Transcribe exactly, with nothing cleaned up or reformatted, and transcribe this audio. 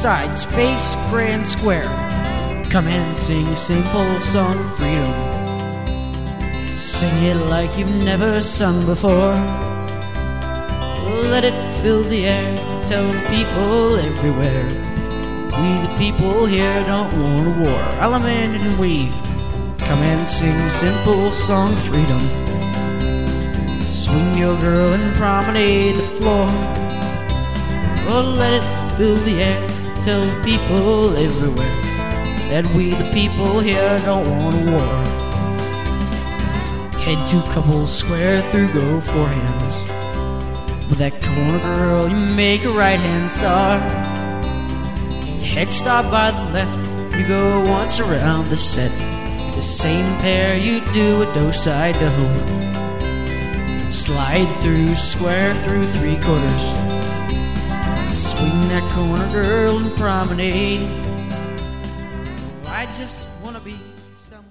sides, face grand square. Come and sing a simple song of freedom. Sing it like you've never sung before. Let it fill the air. Tell the people everywhere, we the people here don't want a war. Element and weave. Come and sing a simple song of freedom. Swing your girl and promenade the floor. Oh, let it fill the air. Tell the people everywhere that we the people here don't want a war. Head two couples square through, go forehands. With that corner girl, you make a right-hand star. Head stop by the left, you go once around the set. The same pair you do a do side to ho. Slide through square through three quarters. Swing that corner girl and promenade. I just wanna be